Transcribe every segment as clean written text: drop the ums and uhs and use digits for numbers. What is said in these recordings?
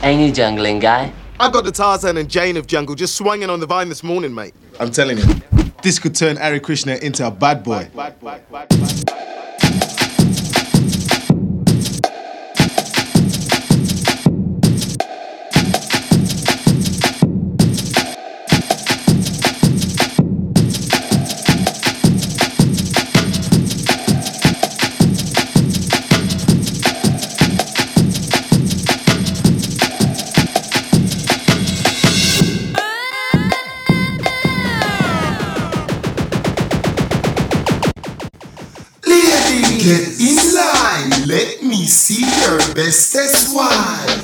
Ain't you jungling guy? I got the Tarzan and Jane of jungle just swinging on the vine this morning, mate. I'm telling you, this could turn Ari Krishna into a bad boy. Get in line, let me see your bestest wine.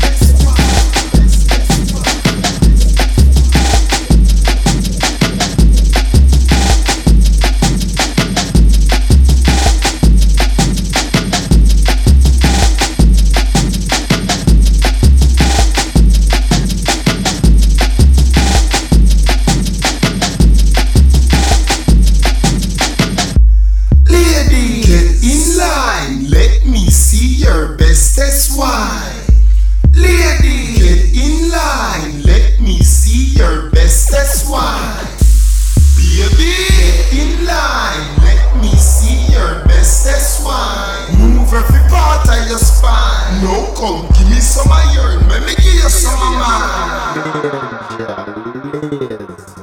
Bestest wine. Lady, get in line. Let me see your bestest wine. Baby, get in line. Let me see your bestest wine. Move every part of your spine. No, come, give me some of yours. Let me give you some of mine.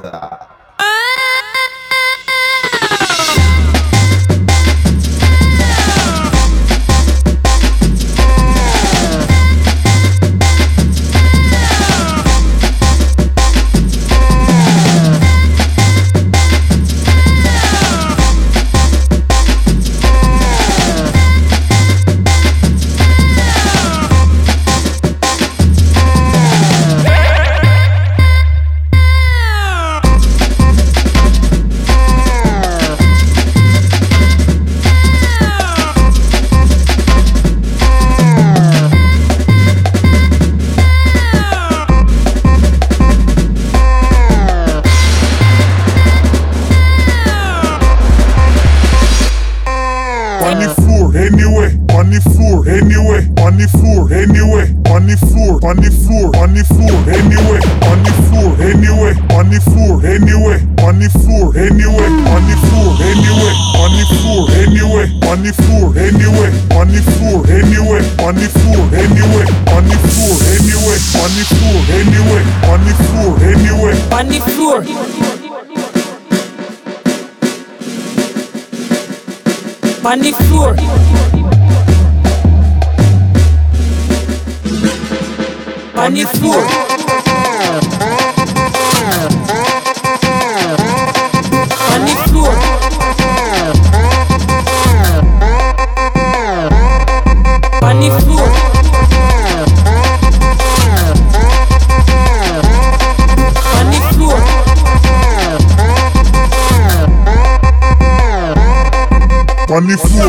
On the floor. On the floor. On the floor. On the floor. On the floor. On the floor.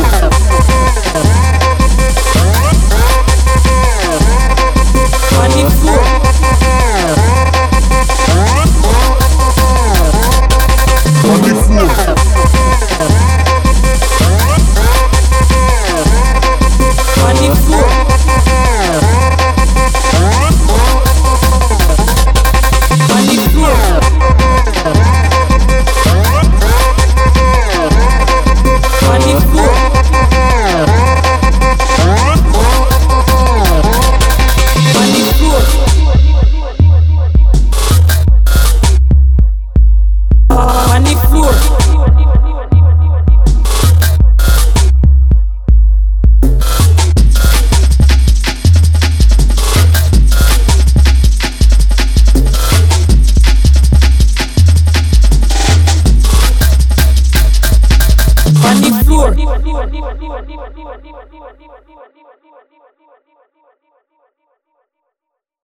On the floor. On the floor. On the floor. On the floor. On the floor. On the floor.